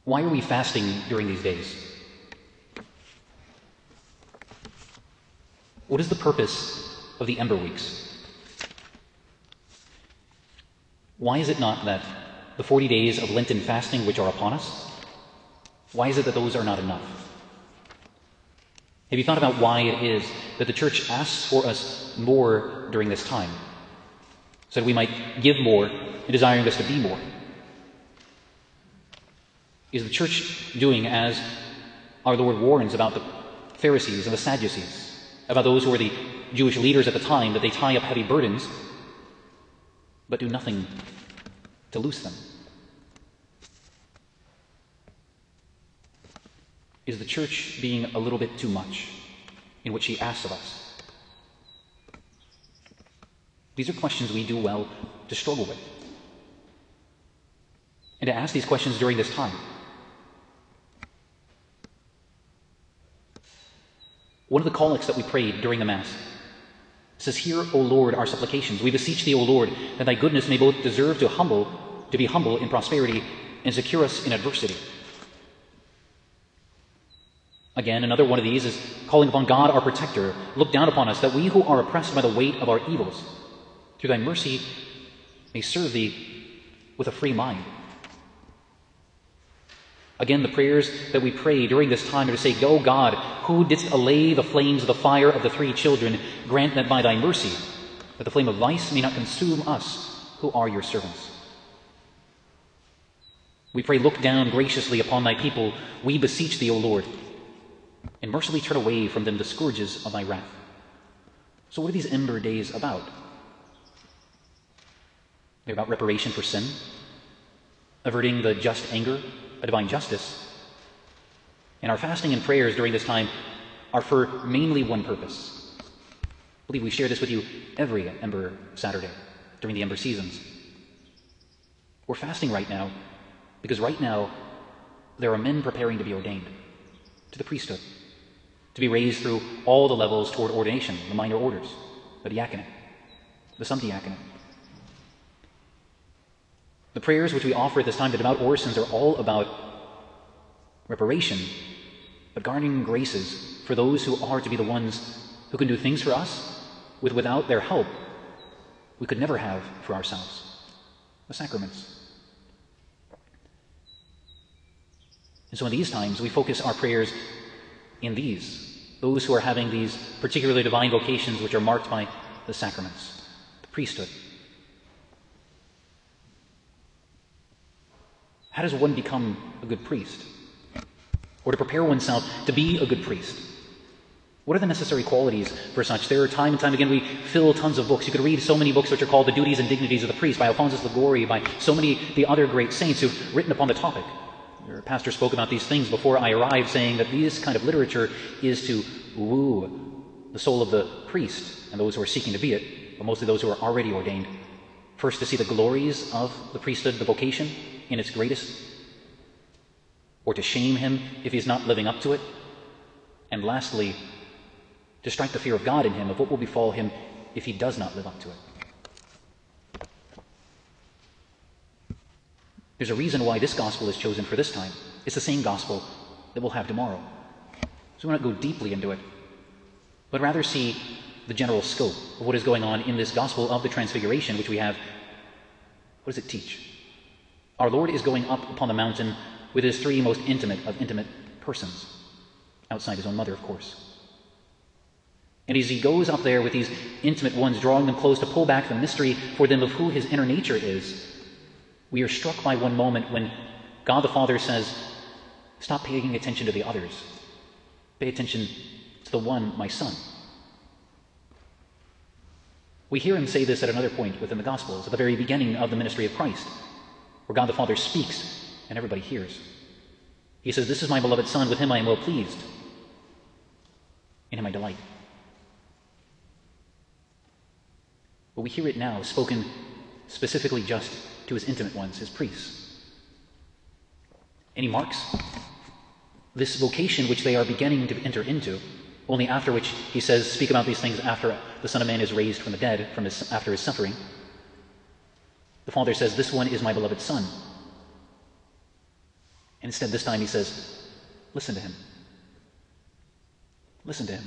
Why are we fasting during these days? What is the purpose of the Ember Weeks? Why is it not that the 40 days of Lenten fasting which are upon us, why is it that those are not enough? Have you thought about why it is that the church asks for us more during this time, so that we might give more and desiring us to be more? Is the church doing as our Lord warns about the Pharisees and the Sadducees, about those who were the Jewish leaders at the time, that they tie up heavy burdens, but do nothing to loose them? Is the church being a little bit too much in what she asks of us? These are questions we do well to struggle with, and to ask these questions during this time. One of the collects that we prayed during the Mass says, "Hear, O Lord, our supplications. We beseech thee, O Lord, that thy goodness may both deserve to be humble in prosperity and secure us in adversity." Again, another one of these is calling upon God, our protector. "Look down upon us, that we who are oppressed by the weight of our evils, through thy mercy may serve thee with a free mind." Again, the prayers that we pray during this time are to say, "O God, who didst allay the flames of the fire of the three children, grant that by thy mercy, that the flame of vice may not consume us who are your servants." We pray, "Look down graciously upon thy people, we beseech thee, O Lord, and mercifully turn away from them the scourges of thy wrath." So what are these Ember Days about? They're about reparation for sin, averting the just anger of divine justice. And our fasting and prayers during this time are for mainly one purpose. I believe we share this with you every Ember Saturday during the Ember seasons. We're fasting right now because right now there are men preparing to be ordained to the priesthood, to be raised through all the levels toward ordination, the minor orders, the diaconate, the subdiaconate. The prayers which we offer at this time, the devout orisons, are all about reparation, but garnering graces for those who are to be the ones who can do things for us without their help we could never have for ourselves, the sacraments. And so in these times, we focus our prayers in those who are having these particularly divine vocations which are marked by the sacraments, the priesthood. How does one become a good priest? Or to prepare oneself to be a good priest? What are the necessary qualities for such? There are time and time again, we fill tons of books. You could read so many books which are called The Duties and Dignities of the Priest by Alphonsus Liguori, by so many the other great saints who've written upon the topic. Your pastor spoke about these things before I arrived, saying that this kind of literature is to woo the soul of the priest and those who are seeking to be it, but mostly those who are already ordained. First, to see the glories of the priesthood, the vocation, in its greatest, or to shame him if he's not living up to it. And lastly, to strike the fear of God in him of what will befall him if he does not live up to it. There's a reason why this gospel is chosen for this time. It's the same gospel that we'll have tomorrow. So we won't go deeply into it, but rather see the general scope of what is going on in this gospel of the Transfiguration, which we have. What does it teach? Our Lord is going up upon the mountain with his three most intimate of intimate persons, outside his own mother, of course. And as he goes up there with these intimate ones, drawing them close to pull back the mystery for them of who his inner nature is, we are struck by one moment when God the Father says, "Stop paying attention to the others. Pay attention to the one, my Son." We hear him say this at another point within the Gospels, at the very beginning of the ministry of Christ, where God the Father speaks and everybody hears. He says, "This is my beloved Son, with him I am well pleased. In him I delight." But we hear it now spoken specifically just to his intimate ones, his priests. And he marks this vocation which they are beginning to enter into, only after which he says, "Speak about these things after the Son of Man is raised from the dead, after his suffering." The Father says, "This one is my beloved Son." And instead, this time he says, listen to him. Listen to him.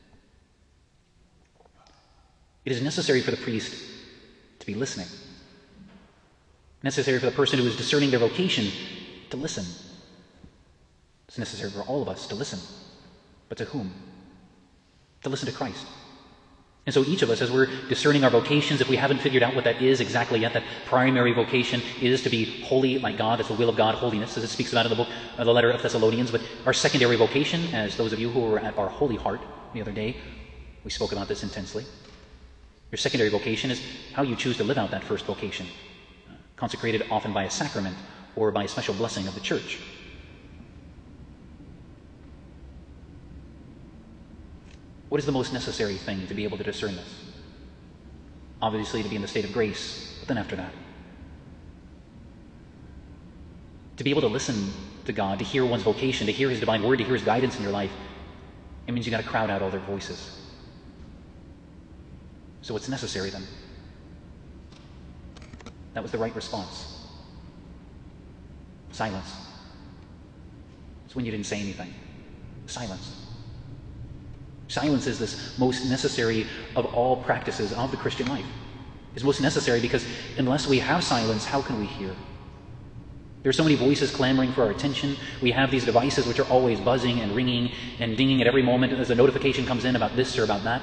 It is necessary for the priest to be listening. Necessary for the person who is discerning their vocation to listen. It's necessary for all of us to listen. But to whom? To listen to Christ. And so each of us, as we're discerning our vocations, if we haven't figured out what that is exactly yet, that primary vocation is to be holy like God. That's the will of God, holiness, as it speaks about in the book, the letter of Thessalonians. But our secondary vocation, as those of you who were at our Holy Heart the other day, we spoke about this intensely. Your secondary vocation is how you choose to live out that first vocation, consecrated often by a sacrament or by a special blessing of the church. What is the most necessary thing to be able to discern this? Obviously, to be in the state of grace, but then after that, to be able to listen to God, to hear one's vocation, to hear His divine word, to hear His guidance in your life, it means you got to crowd out all their voices. So what's necessary then? That was the right response. Silence. It's when you didn't say anything. Silence. Silence is this most necessary of all practices of the Christian life. It's most necessary because unless we have silence, how can we hear? There are so many voices clamoring for our attention. We have these devices which are always buzzing and ringing and dinging at every moment as a notification comes in about this or about that.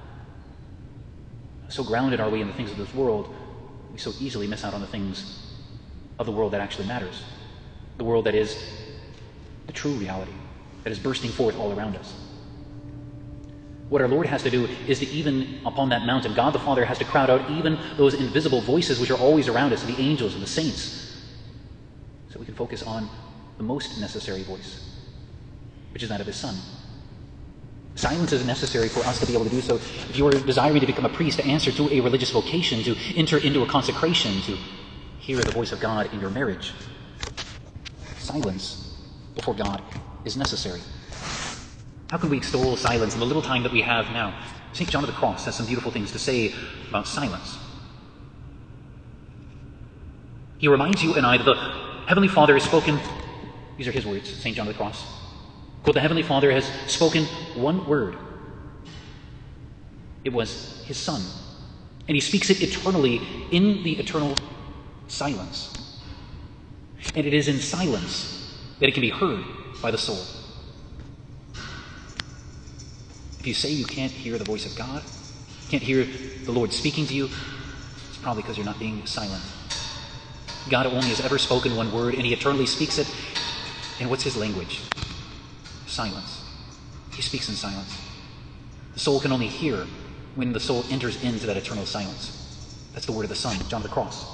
So grounded are we in the things of this world, we so easily miss out on the things of the world that actually matters. The world that is the true reality, that is bursting forth all around us. What our Lord has to do is to, even upon that mountain, God the Father has to crowd out even those invisible voices which are always around us, the angels and the saints, so we can focus on the most necessary voice, which is that of His Son. Silence is necessary for us to be able to do so. If you are desiring to become a priest, to answer to a religious vocation, to enter into a consecration, to hear the voice of God in your marriage, silence before God is necessary. How can we extol silence in the little time that we have now? St. John of the Cross has some beautiful things to say about silence. He reminds you and I that the Heavenly Father has spoken, these are his words, St. John of the Cross, quote, the Heavenly Father has spoken one word. It was His Son. And He speaks it eternally in the eternal silence. And it is in silence that it can be heard by the soul. If you say you can't hear the voice of God, can't hear the Lord speaking to you, it's probably because you're not being silent. God only has ever spoken one word, and He eternally speaks it. And what's His language? Silence. He speaks in silence. The soul can only hear when the soul enters into that eternal silence. That's the word of the Son, John of the Cross.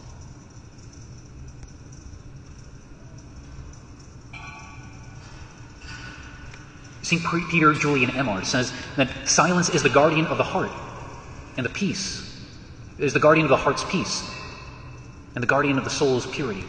St. Peter Julian Emard says that silence is the guardian of the heart, and the peace is the guardian of the heart's peace, and the guardian of the soul's purity.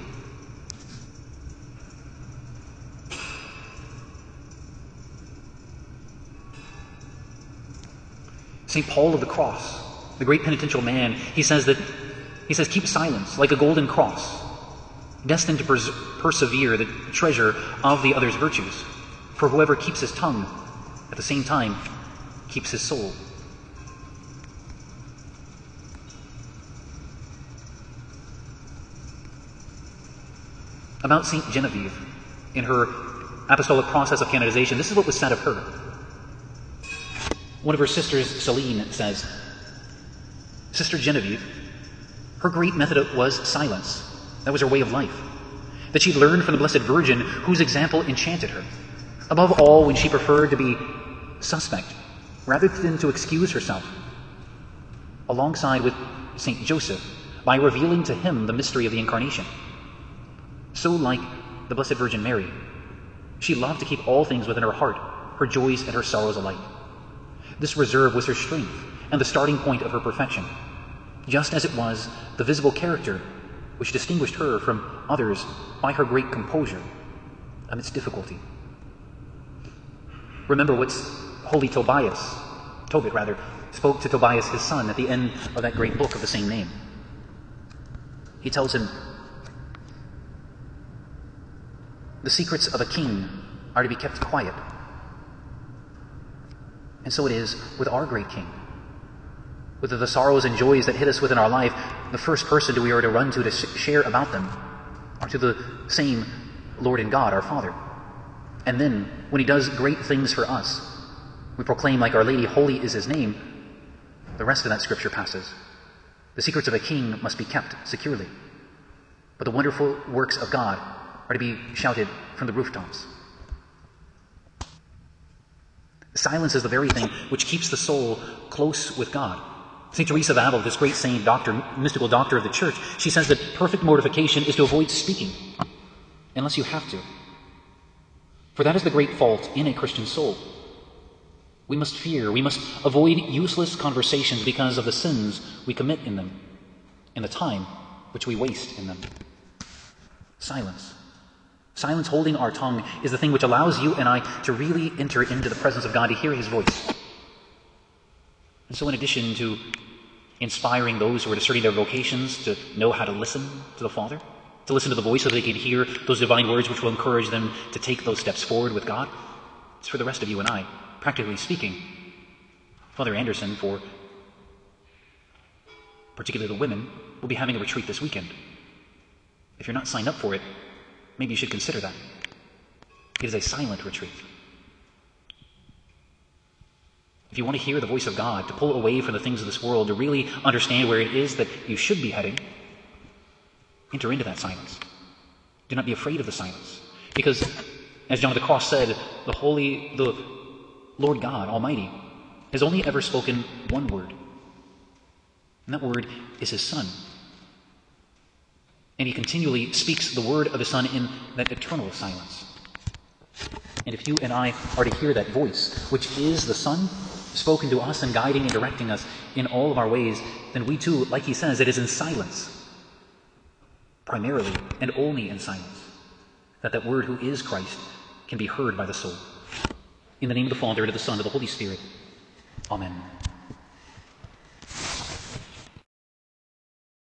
St. Paul of the Cross, the great penitential man, he says, keep silence like a golden cross, destined to persevere the treasure of the other's virtues. For whoever keeps his tongue, at the same time, keeps his soul. About St. Genevieve, in her apostolic process of canonization, this is what was said of her. One of her sisters, Celine, says, Sister Genevieve, her great method was silence. That was her way of life. That she'd learned from the Blessed Virgin, whose example enchanted her. Above all, when she preferred to be suspect, rather than to excuse herself, alongside with St. Joseph, by revealing to him the mystery of the Incarnation. So like the Blessed Virgin Mary, she loved to keep all things within her heart, her joys and her sorrows alike. This reserve was her strength and the starting point of her perfection, just as it was the visible character which distinguished her from others by her great composure amidst difficulty. Remember what holy Tobit spoke to Tobias, his son, at the end of that great book of the same name. He tells him, The secrets of a king are to be kept quiet. And so it is with our great King. Whether the sorrows and joys that hit us within our life, the first person we are to run to share about them are to the same Lord and God, our Father. And then, when He does great things for us, we proclaim like Our Lady, holy is His name. The rest of that scripture passes. The secrets of a king must be kept securely. But the wonderful works of God are to be shouted from the rooftops. Silence is the very thing which keeps the soul close with God. St. Teresa of Avila, this great saint, mystical doctor of the Church, she says that perfect mortification is to avoid speaking, unless you have to. For that is the great fault in a Christian soul. We must fear, we must avoid useless conversations because of the sins we commit in them, and the time which we waste in them. Silence. Silence, holding our tongue, is the thing which allows you and I to really enter into the presence of God, to hear His voice. And so in addition to inspiring those who are discerning their vocations to know how to listen to the Father, to listen to the voice so that they can hear those divine words which will encourage them to take those steps forward with God, it's for the rest of you and I, practically speaking. Father Anderson, for particularly the women, will be having a retreat this weekend. If you're not signed up for it, maybe you should consider that. It is a silent retreat. If you want to hear the voice of God, to pull away from the things of this world, to really understand where it is that you should be heading, enter into that silence. Do not be afraid of the silence. Because, as John of the Cross said, the Lord God Almighty has only ever spoken one word. And that word is His Son. And He continually speaks the word of His Son in that eternal silence. And if you and I are to hear that voice, which is the Son, spoken to us and guiding and directing us in all of our ways, then we too, like He says, it is in silence, primarily and only in silence, that word who is Christ can be heard by the soul. In the name of the Father, and of the Son, and of the Holy Spirit. Amen.